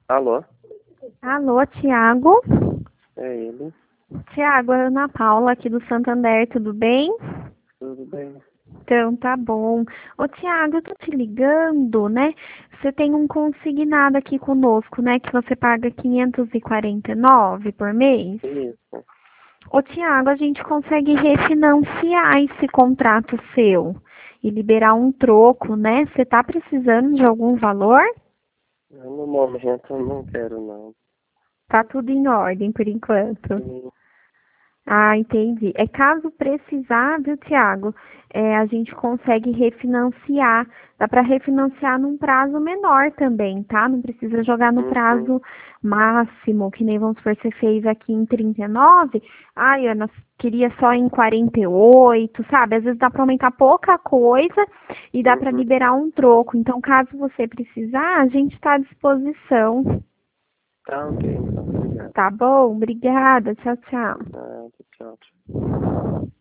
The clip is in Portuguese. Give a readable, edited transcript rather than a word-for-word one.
Alô? Alô, Tiago? É ele? Tiago, é a Ana Paula aqui do Santander, tudo bem? Tudo bem? Então, tá bom. Ô, Tiago, eu tô te ligando, né? Você tem um consignado aqui conosco, né? Que você paga 549 por mês. Isso. Ô, Tiago, a gente consegue refinanciar esse contrato seu e liberar um troco, né? Você tá precisando de algum valor? No momento eu não quero, não. Tá tudo em ordem por enquanto. Sim. Ah, entendi. É caso precisar, viu, Tiago? A gente consegue refinanciar. Dá para refinanciar num prazo menor também, tá? Não precisa jogar no Uhum. prazo máximo, que nem vamos supor, você fez aqui em 39. Ai, Ana, queria só em 48, sabe? Às vezes dá para aumentar pouca coisa e dá para Uhum. liberar um troco. Então, caso você precisar, a gente está à disposição. Tá ok, então. Obrigado. Tá bom? Obrigada. Tchau, tchau. Nada, tchau.